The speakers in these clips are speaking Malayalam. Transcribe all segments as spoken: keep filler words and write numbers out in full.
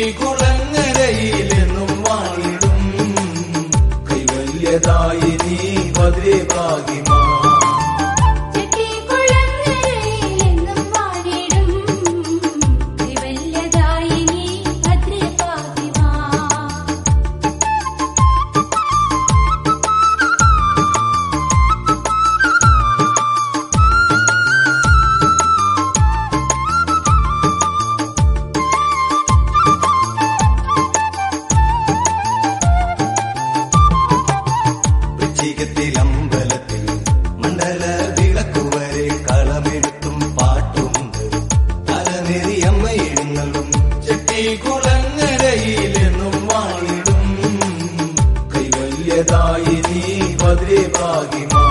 ചെട്ടികുളങ്ങരയിലെന്നും വാണിടും കൈവല്യദായിനി ഭദ്രേ ഭാഗ്യമാ. ത്തിൽ മണ്ഡല വിളക്കുവരെ കളമെഴുത്തും പാട്ടുമുണ്ട്. തലനെറിയമ്മ എഴുന്നള്ളും ചെട്ടികുളങ്ങരയിലെന്നും വാണിടും കൈവല്യദായിനി ഭദ്രേ ഭാഗ്യമാ.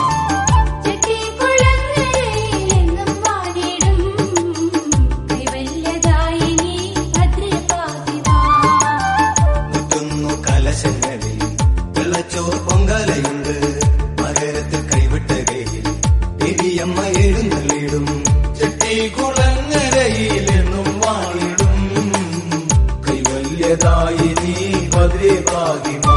മുറ്റുന്നു കലശങ്ങളിൽ വെള്ളച്ചോർ പൊങ്കലയുണ്ട്. മകരത്തിൽ കൈവിട്ട കൈയിൽ ദേവിയമ്മ എഴുന്നള്ളിടും ചെട്ടികുളങ്ങരയിലെന്നും വാണിടും കൈവല്യദായിനി ഭദ്രേ ഭാഗ്യമാ.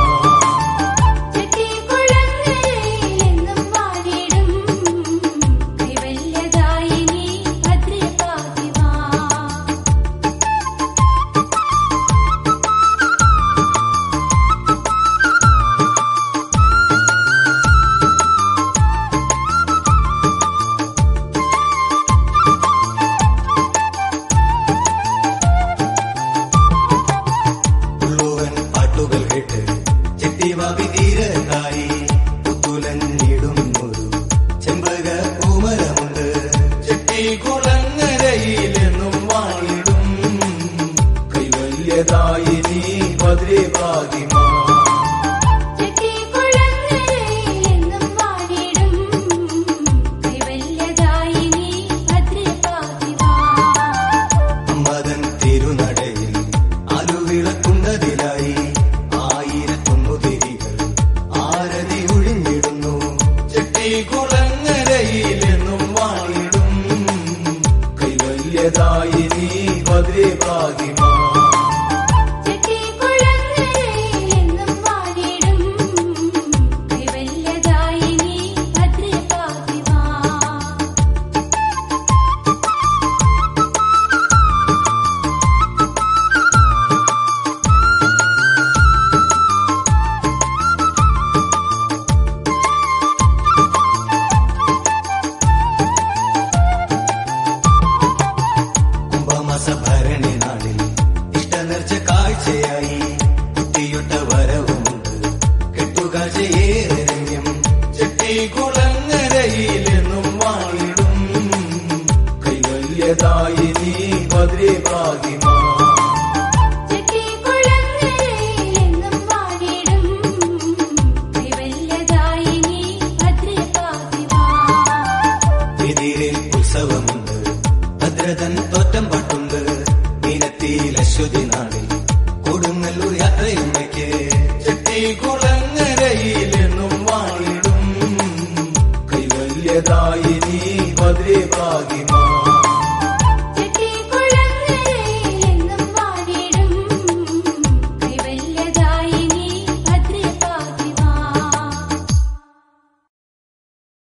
ചെട്ടിവാവിതീരനായി പുത്തുലഞ്ഞിടുന്നൊരു ചെമ്പക പൂമരമുണ്ട്. ചെട്ടികുളങ്ങരയിലെന്നും വാണിടും കൈവല്യദായിനി ഭദ്രേ ഭാഗ്യമാ. അമ്പതൻ തിരുനടയിൽ ആലുവിളക്കുന്നതിലായി ചെട്ടികുളങ്ങരയിലെന്നും വാണിടും കൈവല്യദായിനി ഭദ്രേ ഭാഗ്യമാ. ഭരണി നാളിൽ ഇഷ്ടനർച്ച കാഴ്ചയായി കുട്ടിയൊട്ട വരവുമുണ്ട്. കെട്ടുകാഴ്ചയേറെയും ചെട്ടികുളങ്ങരയിലെന്നും വാണിടും കൈവല്യദായിനി ഭദ്രേ ഭാഗ്യമാ. എതിരെ ഉത്സവമുണ്ട്. ഭദ്രതൻ തോറ്റം പാട്ടുണ്ട്. മീനത്തിൽ അശ്വതി നാളിൽ കൊടുങ്ങല്ലൂർ യാത്രയമ്മയ്ക്ക് ചെട്ടികുളങ്ങരയിലെന്നും വാണിടും കൈവല്യദായിനി ഭദ്രേ ഭാഗ്യമാ.